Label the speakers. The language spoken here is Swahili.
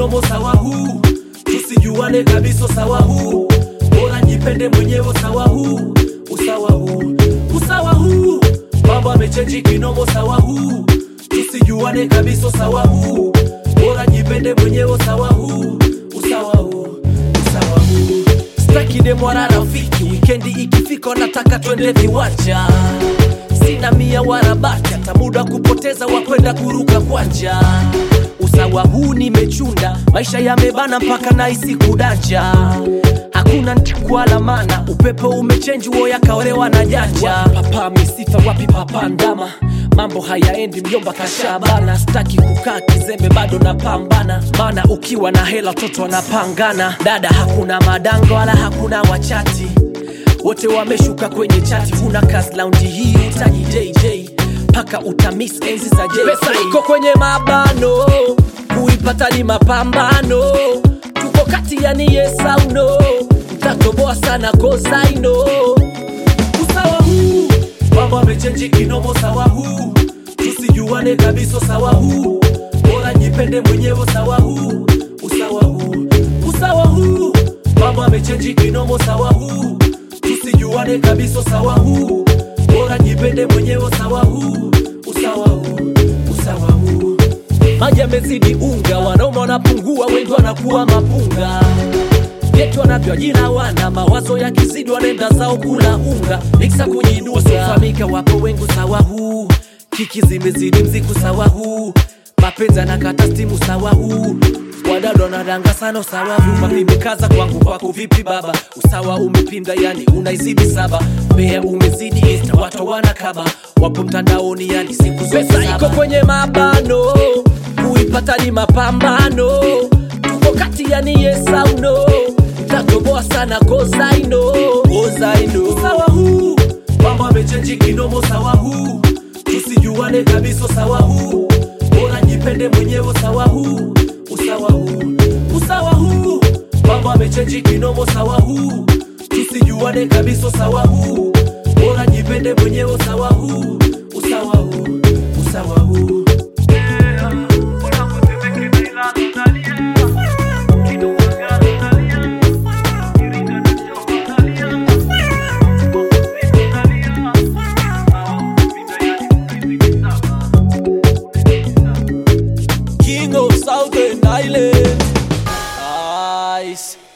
Speaker 1: kinomo sawa huu, tusijuane kabisa sawa huu, bora jipende mwenyewe sawa huu, usawa huu, usawa huu, mambo yamechange kinomo sawa huu, tusijuane kabisa sawa huu, bora jipende mwenyewe sawa huu, usawa huu, usawa huu. Staki demo wala rafiki, weekendi ikifika nataka twende viwanja. Sina mia wala baki, hata muda kupoteza wakwenda kuruka kwanja. Usawa huu nimechunda, maisha yamebana mpaka naisi kudanja. Hakuna ntikwala mana, upepo umechange uo yakaolewa na janja. Papa misifa wapi papa ndama, mambo hayaendi mjomba kashabana. Staki kukaa kizembe bado napambana, mana ukiwa na hela toto wanapangana. Dada hakuna madanga wala hakuna wachati, wote wameshuka kwenye chati. Huna kazi lounge hii utaji JJ, paka utamiss enzi za JJ. Pesa iko kwenye mabano, kuipata ni mapambano. Tuko kati ya ni yes au no, mtatoboa sana cause I know. Usawa huu, mambo yamechange kinomo sawa huu, tusijuane kabisa sawa huu, bora jipende mwenyewe sawa huu, usawa huu, usawa huu, mambo yamechange kinomo sawa huu, tusijuane kabisa sawa huu, bora jipende mwenyewe sawa huu, usawa huu, usawa huu. Maji yamezidi unga, wanaume wanapungua, wengi wanakuwa mapunga. Yetu wanavyo jina wana mawazo ya kizidi, wanenda zao kula unga. Mixa kujidua sufamika wapo wengu sawa huu, kiki zimezidi mziku sawa huu, mapenza na kata stimu sawa huu, wadado na ranga sana sawa huu. Mapimikaza kwangu kwako vipi baba, usawa umepinda yani unaizidi saba. Mbea umezidi insta watu wanakaba, wapo mtandaoni yani siku zote saba. Pesa iko kwenye mabano, kuipata ni mapambano. Tuko kati yani yes au no, mtatoboa sana cause I know, cause I know. Usawa huu, mambo yamechange kinomo sawa huu, tusijuane kabisa sawa huu, bora jipende mwenyewe sawa huu, usawa huu, usawa huu, mambo yamechange kinomo sawa huu, tusijuane kabisa sawa huu, bora jipende mwenyewe sawa huu, usawa huu, usawa huu. King of Southern Island. Nice.